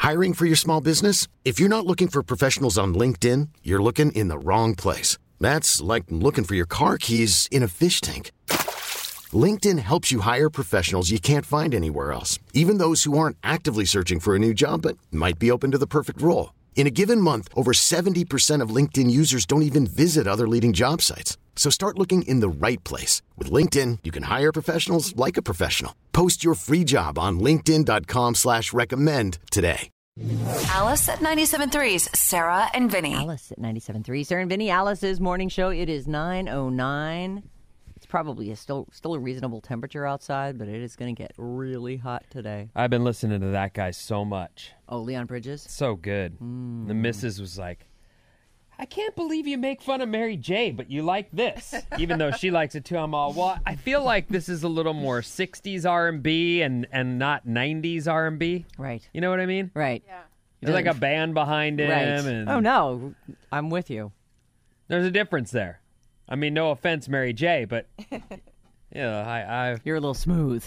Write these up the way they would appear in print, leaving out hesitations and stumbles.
Hiring for your small business? If you're not looking for professionals on LinkedIn, you're looking in the wrong place. That's like looking for your car keys in a fish tank. LinkedIn helps you hire professionals you can't find anywhere else, even those who aren't actively searching for a new job but might be open to the perfect role. In a given month, over 70% of LinkedIn users don't even visit other leading job sites. So start looking in the right place. With LinkedIn, you can hire professionals like a professional. Post your free job on linkedin.com/recommend today. Alice at 97.3's Sarah and Vinny. Alice at 97.3. Sarah and Vinny, Alice's morning show. It is 9:09. It's probably still a reasonable temperature outside, but it is going to get really hot today. I've been listening to that guy so much. Oh, Leon Bridges? So good. The missus was like, I can't believe you make fun of Mary J., but you like this. Even though she likes it too, I'm all, well, I feel like this is a little more 60s R&B and not 90s R&B. Right. You know what I mean? Right. Yeah. There's like a band behind him. Right. And Oh, no. I'm with you. there's a difference there. I mean, no offense, Mary J., but, You're a little smooth.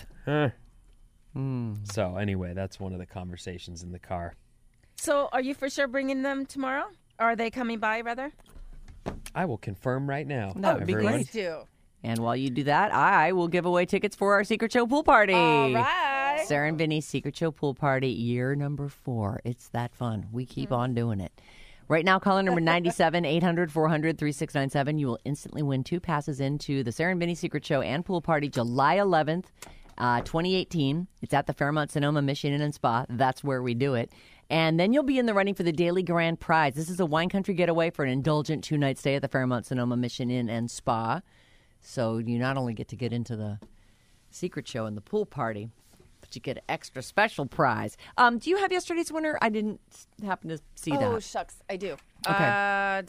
So anyway, that's one of the conversations in the car. So are you for sure bringing them tomorrow? Or are they coming by, rather? I will confirm right now. That would be everyone. great. Please do. And while you do that, I will give away tickets for our Secret Show pool party. All right. Sarah and Vinny's Secret Show pool party, year number 4. It's that fun. We keep on doing it. Right now, caller number 97, 800-400-3697. You will instantly win 2 passes into the Sarah and Vinny Secret Show and pool party July 11th, 2018. It's at the Fairmont Sonoma Mission Inn and Spa. That's where we do it. And then you'll be in the running for the Daily Grand Prize. This is a wine country getaway for an indulgent 2-night stay at the Fairmont Sonoma Mission Inn and Spa. So you not only get to get into the Secret Show and the pool party, but you get an extra special prize. Do you have yesterday's winner? I didn't happen to see that. Oh, shucks. I do. Okay.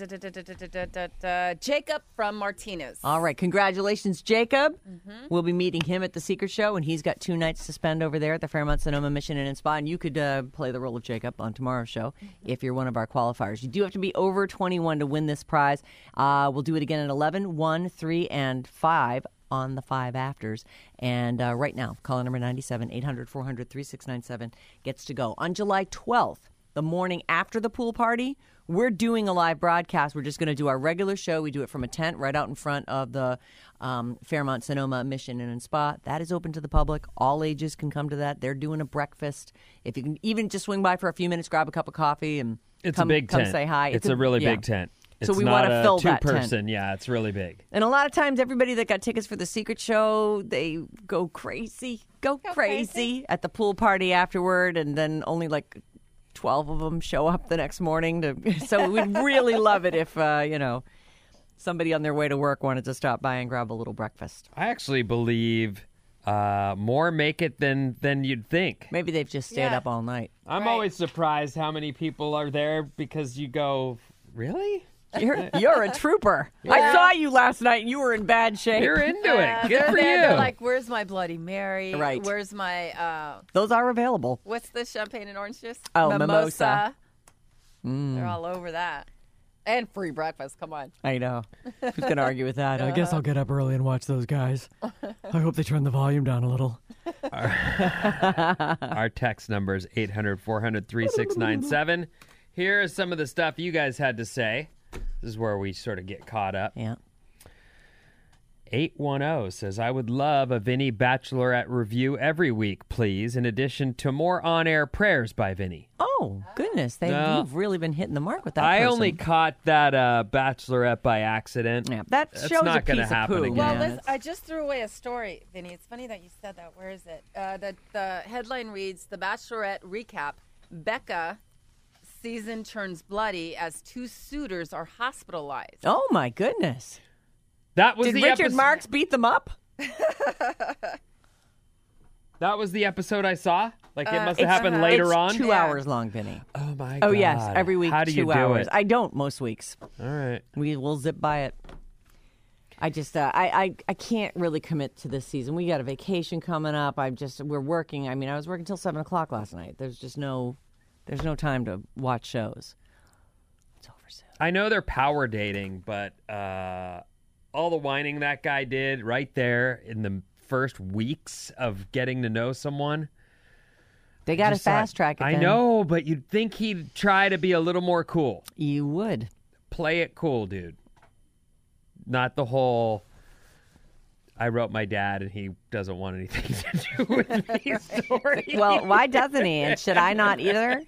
Jacob from Martinez. All right. Congratulations, Jacob. We'll be meeting him at the Secret Show, and he's got 2 nights to spend over there at the Fairmont Sonoma Mission Inn and Spa, and you could play the role of Jacob on tomorrow's show if you're one of our qualifiers. You do have to be over 21 to win this prize. We'll do it again at 11, 1, 3, and 5 on the 5 afters. And right now, caller number 97, 800-400-3697 gets to go. On July 12th, the morning after the pool party, we're doing a live broadcast. We're just going to do our regular show. We do it from a tent right out in front of the Fairmont Sonoma Mission Inn and Spa. That is open to the public. All ages can come to that. They're doing a breakfast. If you can even just swing by for a few minutes, grab a cup of coffee, and It's come, a big come tent. say hi. It's a really big tent. It's So we want wanna fill that tent. two-person. Yeah, it's really big. And a lot of times, everybody that got tickets for the Secret Show, they go crazy, go crazy at the pool party afterward, and then only like 12 of them show up the next morning. So we'd really love it if, somebody on their way to work wanted to stop by and grab a little breakfast. I actually believe more make it than you'd think. Maybe they've just stayed up all night. I'm always surprised how many people are there because you go, really? You're a trooper. I saw you last night and you were in bad shape. You're into it. Good for They're you. like, where's my Bloody Mary? Right. Where's my, Those are available. what's the champagne and orange juice? Oh, mimosa. They're all over that. And free breakfast. Come on. I know. Who's going to argue with that? I guess I'll get up early and watch those guys. I hope they turn the volume down a little. Our text number is 800-400-3697. Here is some of the stuff you guys had to say. This is where we sort of get caught up. Yeah. 810 says, I would love a Vinny Bachelorette review every week, please, in addition to more on-air prayers by Vinny. Oh, goodness. You've really been hitting the mark with that I person. only caught that Bachelorette by accident. Yeah, that's not a gonna piece happen of poo. again. Well, man. I just threw away a story, Vinny. It's funny that you said that. Where is it? The headline reads, The Bachelorette Recap. Becca season turns bloody as 2 suitors are hospitalized. Oh, my goodness. That was Did the Richard episode. Marks beat them up? That was the episode I saw? Like, it must have happened later it's on? 2 hours long, Vinny. Oh, my God. Oh, yes. Every week, How do 2 you do hours. it? I don't most weeks. All right. We'll zip by it. I just, I can't really commit to this season. We got a vacation coming up. We're working. I mean, I was working till 7 o'clock last night. There's no time to watch shows. It's over soon. I know they're power dating, but all the whining that guy did right there in the first weeks of getting to know someone, They got to fast track it. I then. know, but you'd think he'd try to be a little more cool. You would. Play it cool, dude. Not the whole, I wrote my dad and he doesn't want anything to do with me story. Well, why doesn't he? And should I not either?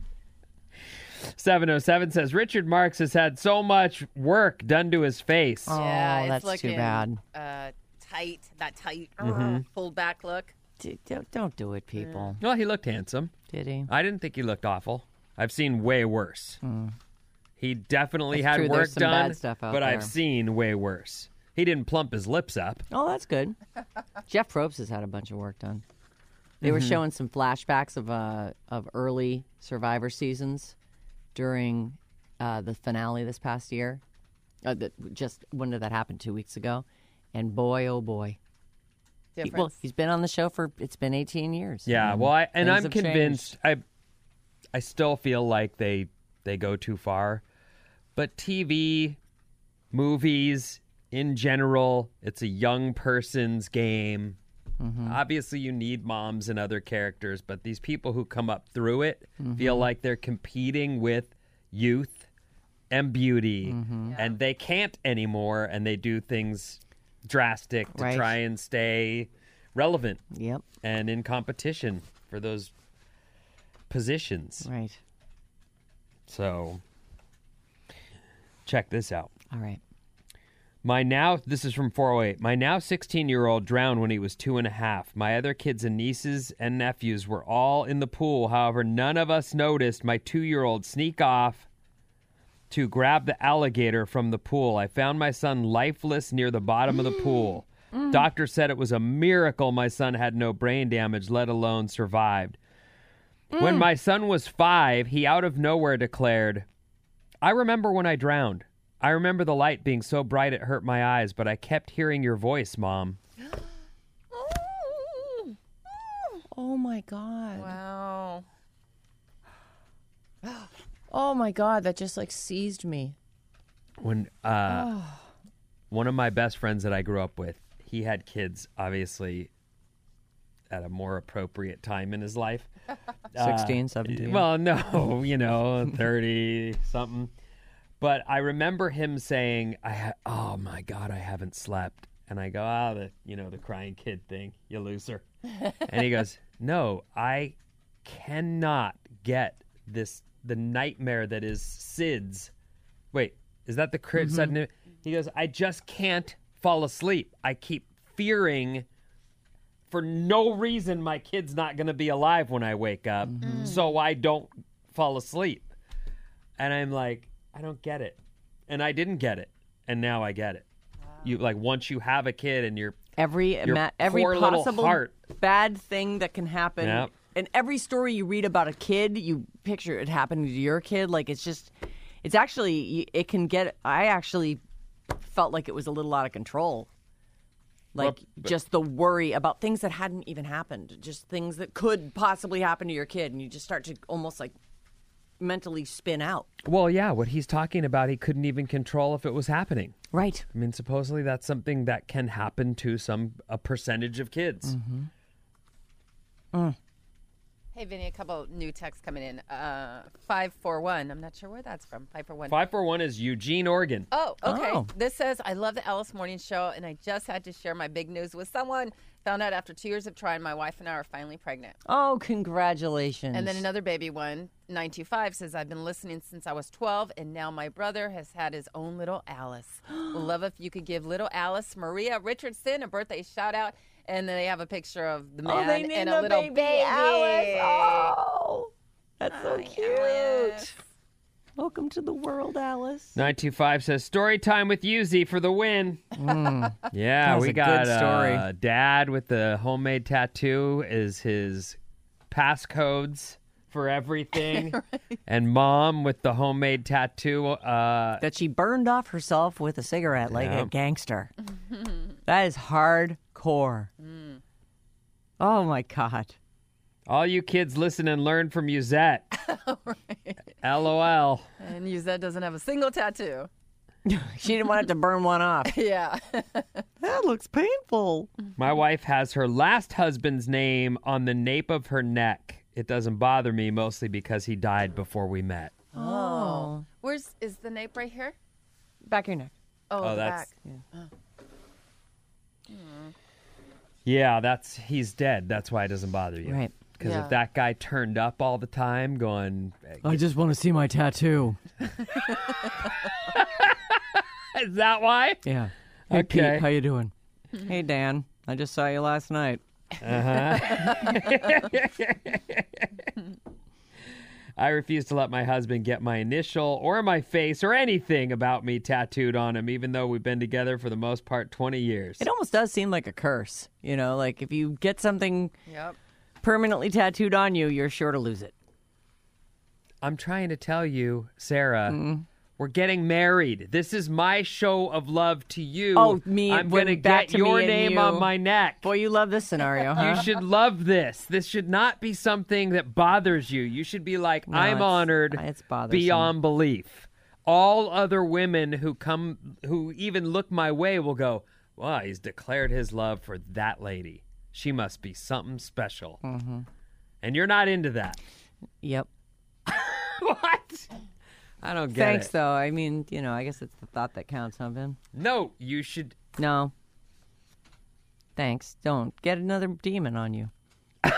707 says, Richard Marx has had so much work done to his face. Oh, Yeah, that's it's too looking bad. Tight, pulled back look. Don't do it, people. Well, he looked handsome. Did he? I didn't think he looked awful. I've seen way worse. He definitely That's had true. work There's some done, bad stuff out but there. I've seen way worse. He didn't plump his lips up. Oh, that's good. Jeff Probst has had a bunch of work done. They were showing some flashbacks of early Survivor seasons during the finale this past year. When did that happen? 2 weeks ago. And boy, oh boy. Difference. He's been on the show it's been 18 years. Yeah, well, I'm things have convinced. I still feel like they go too far, but TV, movies in general, it's a young person's game. Obviously, you need moms and other characters, but these people who come up through it feel like they're competing with youth and beauty, and they can't anymore, and they do things drastic to Right. try and stay relevant Yep. and in competition for those positions. Right. So, check this out. All right. This is from 408. My now 16-year-old drowned when he was 2.5. My other kids and nieces and nephews were all in the pool. However, none of us noticed my 2-year-old sneak off to grab the alligator from the pool. I found my son lifeless near the bottom of the pool. Doctor said it was a miracle my son had no brain damage, let alone survived. When my son was 5, he out of nowhere declared, I remember when I drowned. I remember the light being so bright it hurt my eyes, but I kept hearing your voice, Mom. Oh, my God. Wow. Oh, my God. That just, seized me. When one of my best friends that I grew up with, he had kids, obviously, at a more appropriate time in his life. 16, 17. Well, no, 30-something. But I remember him saying, oh, my God, I haven't slept. And I go, the crying kid thing, you loser. And he goes, no, I cannot get the nightmare that is SIDS. Wait, is that the sudden? He goes, I just can't fall asleep. I keep fearing for no reason my kid's not going to be alive when I wake up, so I don't fall asleep. And I'm like, I don't get it. And I didn't get it. And now I get it. You once you have a kid and Every poor little possible heart. bad thing that can happen. Yep. And every story you read about a kid, you picture it happening to your kid. I actually felt like it was a little out of control. Just the worry about things that hadn't even happened. Just things that could possibly happen to your kid. And you just start to almost mentally spin out. Well, yeah, what he's talking about, he couldn't even control if it was happening. Right. I mean, supposedly that's something that can happen to a percentage of kids. Hey, Vinny, a couple new texts coming in. 541. I'm not sure where that's from. 541. 541 is Eugene, Oregon. Oh, okay. Oh. This says, I love the Alice Morning Show, and I just had to share my big news with someone. Found out after 2 years of trying, my wife and I are finally pregnant. Oh, congratulations. And then another baby one, 925, says, I've been listening since I was 12, and now my brother has had his own little Alice. Would love if you could give little Alice Maria Richardson a birthday shout out. And then they have a picture of the man they named and the a little baby Alice. Oh, that's so Hi, cute. Alice. Welcome to the world, Alice. 925 says, story time with Yuzi for the win. Yeah, That's we a got good story. Dad with the homemade tattoo is his passcodes for everything. And Mom with the homemade tattoo. That she burned off herself with a cigarette like a gangster. That is hardcore. Oh, my God. All you kids listen and learn from Yuzette. LOL. And Yuzette doesn't have a single tattoo. She didn't want it to burn one off. Yeah. That looks painful. My wife has her last husband's name on the nape of her neck. it doesn't bother me, mostly because he died before we met. Oh. Is the nape right here? Back of your neck. Oh, the that's back. Yeah, he's dead. That's why it doesn't bother you. Right. Because Yeah. if that guy turned up all the time going, I just want to see my tattoo. is that why? Yeah. Hey, Okay. Pete, how you doing? Hey, Dan. I just saw you last night. I refuse to let my husband get my initial or my face or anything about me tattooed on him, even though we've been together for the most part 20 years. It almost does seem like a curse. You know, like if you get something Yep. permanently tattooed on you, you're sure to lose it. I'm trying to tell you, Sarah, Mm-hmm. we're getting married. This is my show of love to you. Oh, me- I'm when going to back get to me your and name you. on my neck. Boy, you love this scenario, huh? You should love this. This should not be something that bothers you. You should be like, No, I'm it's- honored it's bothersome. beyond belief. All other women who even look my way will go, wow, he's declared his love for that lady. She must be something special. Mm-hmm. And you're not into that. Yep. What? I don't get Thanks, it. though. I mean, you know, I guess it's the thought that counts, huh, Ben? No, you should. No. Thanks. Don't get another demon on you. I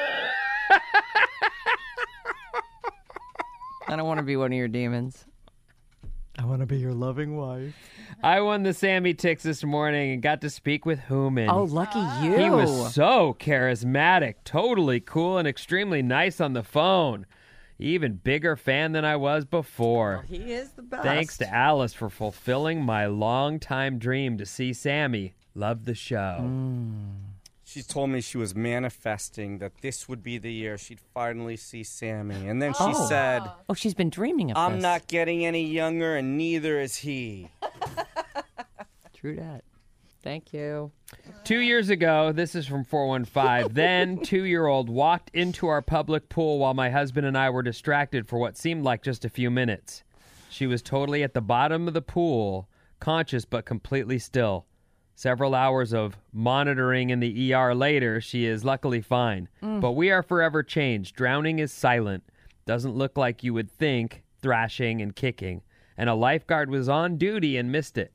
don't want to be one of your demons. I want to be your loving wife. I won the Sammy Ticks this morning and got to speak with Hooman. Oh, lucky you. He was so charismatic, totally cool, and extremely nice on the phone. Even bigger fan than I was before. He is the best. Thanks to Alice for fulfilling my long-time dream to see Sammy. Love the show. She told me she was manifesting that this would be the year she'd finally see Sammy. And then she said, Oh, she's been dreaming of I'm this. not getting any younger and neither is he. True that. Thank you. 2 years ago, this is from 415, then 2-year-old walked into our public pool while my husband and I were distracted for what seemed like just a few minutes. She was totally at the bottom of the pool, conscious but completely still. Several hours of monitoring in the ER later, she is luckily fine. But we are forever changed. Drowning is silent. Doesn't look like you would think, thrashing and kicking. And a lifeguard was on duty and missed it.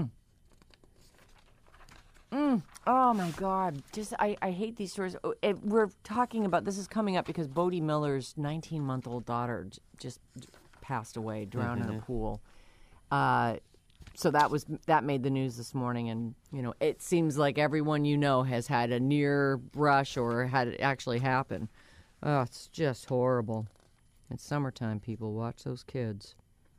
Oh, my God. I hate these stories. We're talking about, this is coming up because Bodie Miller's 19-month-old daughter just passed away, drowned in a pool. So that made the news this morning, and you know it seems like everyone you know has had a near brush or had it actually happen. Oh, it's just horrible. It's summertime, people. Watch those kids.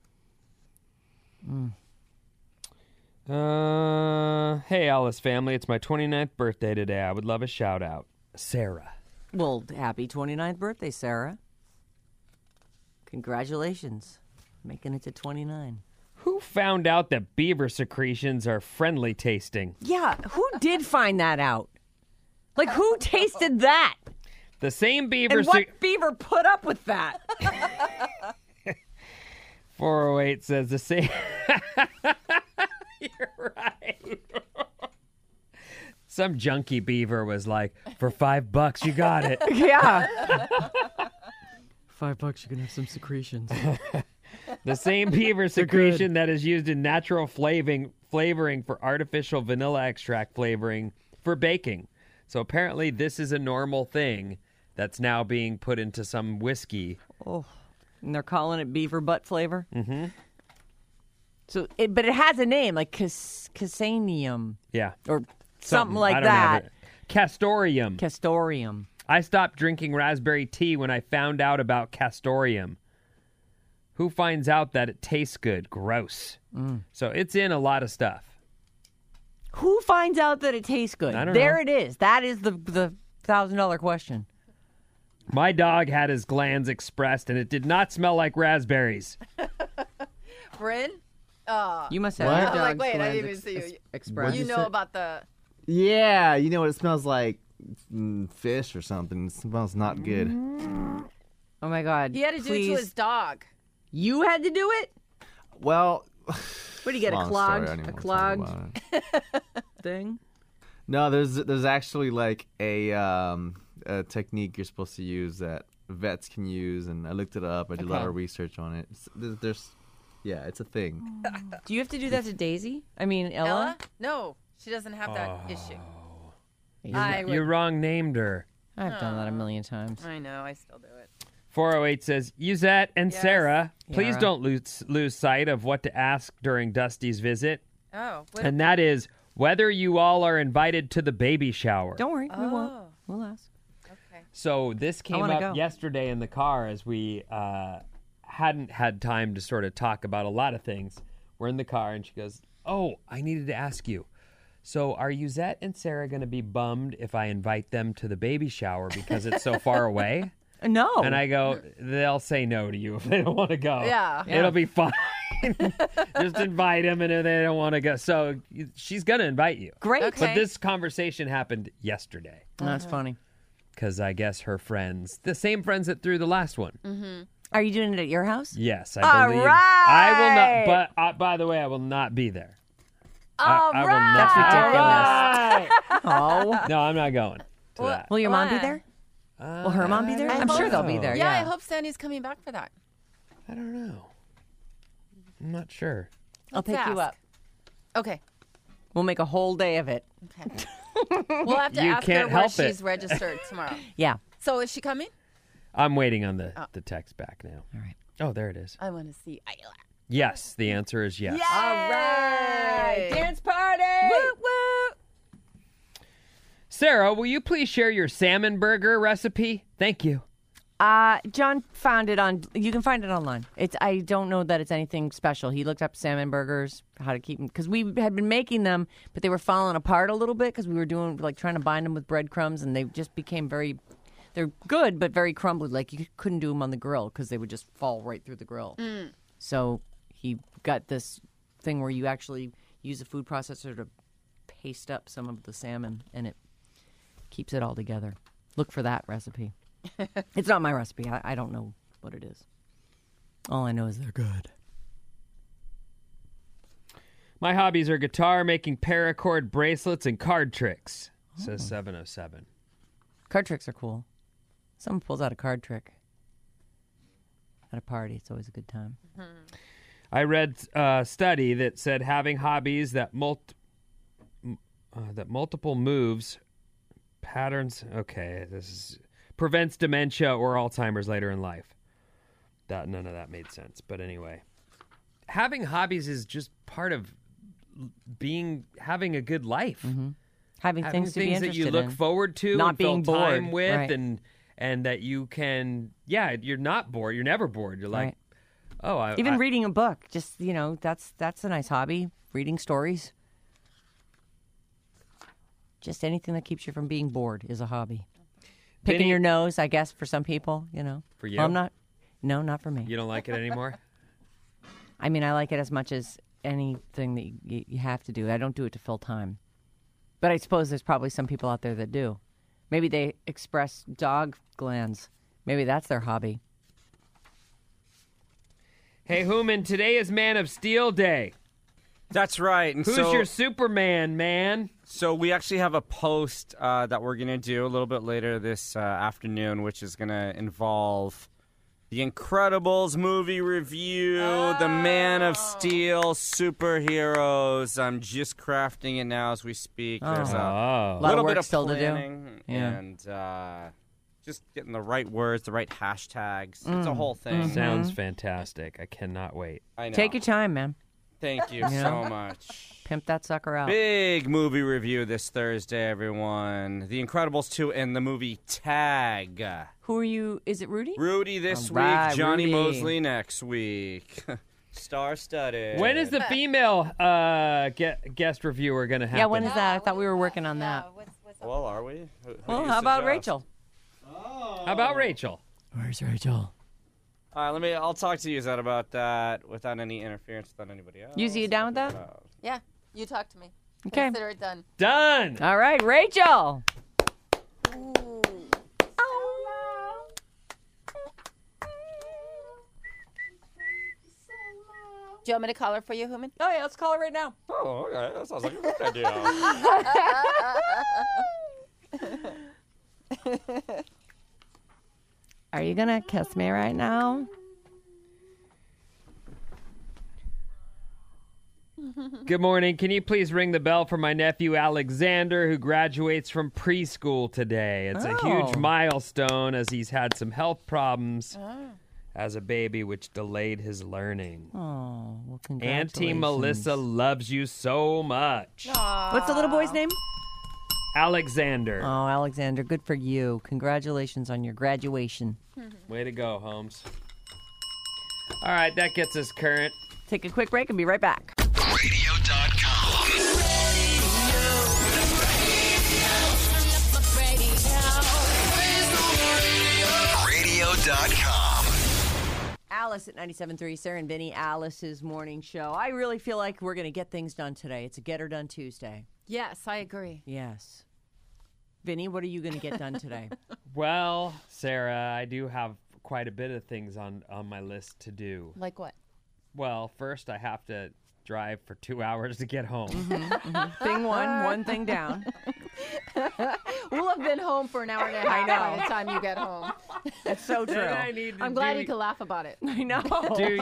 Hey, Alice family. It's my 29th birthday today. I would love a shout out. Sarah. Well, happy 29th birthday, Sarah. Congratulations. Making it to 29. Who found out that beaver secretions are friendly tasting? Yeah, who did find that out? Like, who tasted that? The same beaver... And what beaver put up with that? 408 says the same... You're right. Some junkie beaver was like, for $5, you got it. Yeah. $5, you can have some secretions. The same beaver secretion that is used in natural flavoring for artificial vanilla extract flavoring for baking. So apparently this is a normal thing that's now being put into some whiskey. Oh, and they're calling it beaver butt flavor? Mm-hmm. So, but it has a name, like Casanium. Yeah. Or something I like don't have that. it. Castorium. Castorium. I stopped drinking raspberry tea when I found out about Castorium. Who finds out that it tastes good? Gross. So it's in a lot of stuff. Who finds out that it tastes good? I don't There know. it is. That is the $1,000 question. My dog had his glands expressed, and it did not smell like raspberries. Bryn? You must have What? your I'm dog's like, wait, I glands didn't even see you. expressed. You know about the... Yeah, you know what it smells like? Fish or something. It smells not good. Oh, my God. He had to do it Please. to his dog. You had to do it? Well, What do you get, a long clogged, story. I don't even a wanna talk clogged about it. thing? No, there's actually like a a technique you're supposed to use that vets can use, and I looked it up. I did a lot of research on it. Yeah, it's a thing. Do you have to do that to Daisy? I mean, Ella? No, she doesn't have that issue. You wrong named her. I've done that a million times. I know, I still do it. 408 says, Yuzette and Yes. Sarah, please Yara. don't lose sight of what to ask during Dusty's visit. Oh, what? And that is whether you all are invited to the baby shower. Don't worry, we won't. Oh. We'll ask. Okay. So this came wanna up go. yesterday in the car as we hadn't had time to sort of talk about a lot of things. We're in the car and she goes, oh, I needed to ask you. So are Yuzette and Sarah going to be bummed if I invite them to the baby shower because it's so far away? No. And I go, they'll say no to you if they don't want to go. Yeah. It'll be fine. Just invite them, and if they don't want to go. So she's going to invite you. Great. Okay. But this conversation happened yesterday That's funny. because I guess her friends, the same friends that threw the last one. Are you doing it at your house? Yes, I All believe. right. I will not, but by the way, I will not be there. All I will right. not. That's ridiculous. Oh. No, I'm not going to that. Will your mom be Why? there? Will her mom be there? I I'm hope sure they'll so. be there. Yeah, Yeah. I hope Sandy's coming back for that. I don't know. I'm not sure. I'll pick you ask. up. Okay. We'll make a whole day of it. Okay. We'll have to You ask her can't where help it. she's registered tomorrow. Yeah. So is she coming? I'm waiting on the text back now. All right. Oh, there it is. I want to see Isla. Yes, the answer is yes. All right. Dance party. Woo woo. Sarah, will you please share your salmon burger recipe? Thank you. John found it on. You can find it online. I don't know that it's anything special. He looked up salmon burgers, how to keep them, because we had been making them, but they were falling apart a little bit because we were doing trying to bind them with breadcrumbs, and they just became they're good but very crumbly. Like you couldn't do them on the grill because they would just fall right through the grill. So he got this thing where you actually use a food processor to paste up some of the salmon, and it keeps it all together. Look for that recipe. It's not my recipe. I don't know what it is. All I know is they're good. My hobbies are guitar, making paracord bracelets, and card tricks, says 707. Card tricks are cool. Someone pulls out a card trick at a party. It's always a good time. I read a study that said having hobbies that multiple moves, patterns, prevents dementia or Alzheimer's later in life. None of that made sense. But anyway, having hobbies is just part of having a good life. Having Having things to be that interested you look in. forward to Not and fill being time bored. with, Right. and that you can, you're not bored. You're never bored. You're like, Right. Even reading a book, just that's a nice hobby. Reading stories, just anything that keeps you from being bored is a hobby. Picking Vinny- your nose, I guess, for some people, For you? Well, I'm not. No, not for me. You don't like it anymore? I mean, I like it as much as anything that you have to do. I don't do it to fill time, but I suppose there's probably some people out there that do. Maybe they express dog glands. Maybe that's their hobby. Hey, Hooman, today is Man of Steel Day. That's right. And Who's so, your Superman, man? So we actually have a post that we're going to do a little bit later this afternoon, which is going to involve the Incredibles movie review, the Man of Steel superheroes. I'm just crafting it now as we speak. There's a lot little of work bit of still to do. planning Yeah. and just getting the right words, the right hashtags. It's a whole thing. Sounds fantastic. I cannot wait. I know. Take your time, man. Thank you so much. Pimp that sucker out. Big movie review this Thursday, everyone. The Incredibles 2 and the movie Tag. Who are you? Is it Rudy? Rudy this All right, week, Johnny Rudy. Mosley next week. Star-studded. When is the female guest reviewer going to happen? Yeah, when is that? I thought we were working on that. Well, are we? Who Well, do you how about suggest? Rachel? How about Rachel? Where's Rachel? All right, I'll talk to you, Zed, about that without any interference with anybody else. You down with that? Yeah, you talk to me. Okay. Consider it done. Done. All right, Rachel. Do you want me to call her for you, Hooman? Oh yeah, let's call her right now. Oh, okay. That sounds like a good idea. Are you gonna kiss me right now? Good morning. Can you please ring the bell for my nephew Alexander, who graduates from preschool today? It's a huge milestone as he's had some health problems as a baby, which delayed his learning. Oh, well, congratulations. Auntie Melissa loves you so much. What's the little boy's name? Alexander. Oh, Alexander, good for you. Congratulations on your graduation. Way to go, Holmes. All right, that gets us current. Take a quick break and be right back. Radio.com. Radio.com. Alice at 97.3, Sarah and Vinny, Alice's morning show. I really feel like we're going to get things done today. It's a Get Her Done Tuesday. Yes, I agree. Yes. Vinny, what are you going to get done today? Well, Sarah, I do have quite a bit of things on my list to do. Like what? Well, first I have to drive for 2 hours to get home. Thing one thing down. We'll have been home for an hour and a half by the time you get home. That's so true. Then I need to I'm glad you can laugh about it. I know. do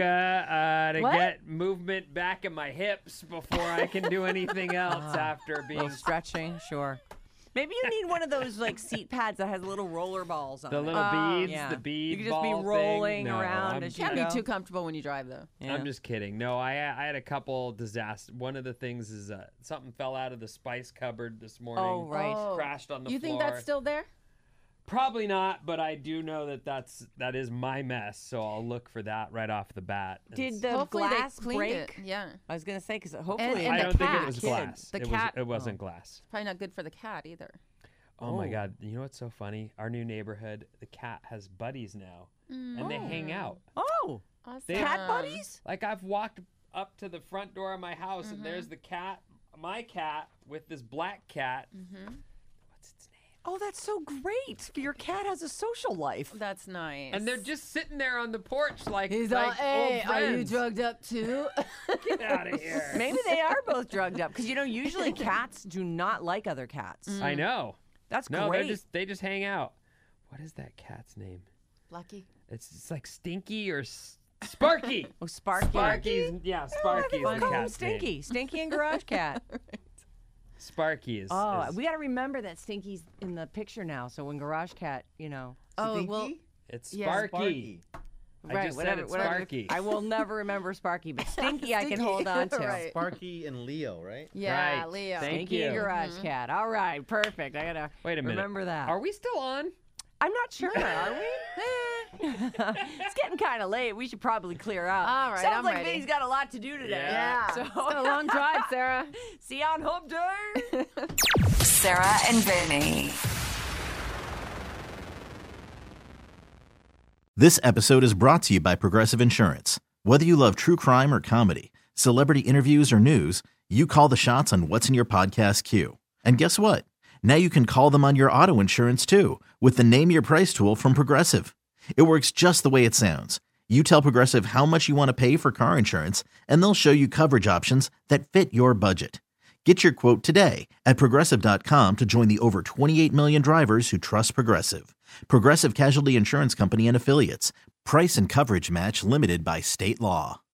yoga to What? get movement back in my hips before I can do anything else after A little being stretching, sure. Maybe you need one of those like seat pads that has little roller balls on the it. little beads, Yeah. the bead You could just be ball rolling thing. No, around as you Can't go. be too comfortable when you drive, though. Yeah. I'm just kidding. No, I had a couple disasters. One of the things is something fell out of the spice cupboard this morning. Oh, right. Crashed on the You floor. think that's still there? Probably not, but I do know that is my mess, so I'll look for that right off the bat. And Did the Hopefully glass they cleaned break? it. Yeah. I was going to say, because hopefully And I the don't think cat. it was Kid. glass. The It cat. wasn't glass. Probably not good for the cat either. Oh my God! You know what's so funny? Our new neighborhood, the cat has buddies now, and they hang out. Oh, Awesome. cat buddies? Like I've walked up to the front door of my house, and there's the cat, my cat, with this black cat. What's its name? Oh, that's so great. Your cat has a social life. That's nice. And they're just sitting there on the porch like, He's like all, hey, old are you friends. drugged up too? Get out of here! Maybe they are both drugged up because usually cats do not like other cats. I know. That's No, great. they just hang out. What is that cat's name? Lucky. It's like Stinky or Sparky. Oh, Sparky. Sparky's Sparky is the Call him cat's Stinky. name. Stinky and Garage Cat. Sparky is. Oh, is- we got to remember that Stinky's in the picture now. So when Garage Cat, Oh, well, it's yeah. Sparky. I just said it's Sparky. I will never remember Sparky, but Stinky I can Stinky. hold on to. Right. Sparky and Leo, right? yeah, Right. Leo. Thank Stinky you. and Garage Cat. All right, perfect. I gotta Wait a minute. remember that. Are we still on? I'm not sure. Are we? It's getting kind of late. We should probably clear out. All right, Sounds I'm like ready. Vinny's got a lot to do today. Yeah. So It's been a long drive, Sarah. see you on Hump Day. Sarah and Vinny. This episode is brought to you by Progressive Insurance. Whether you love true crime or comedy, celebrity interviews or news, you call the shots on what's in your podcast queue. And guess what? Now you can call them on your auto insurance too with the Name Your Price tool from Progressive. It works just the way it sounds. You tell Progressive how much you want to pay for car insurance, and they'll show you coverage options that fit your budget. Get your quote today at Progressive.com to join the over 28 million drivers who trust Progressive. Progressive Casualty Insurance Company and Affiliates. Price and coverage match limited by state law.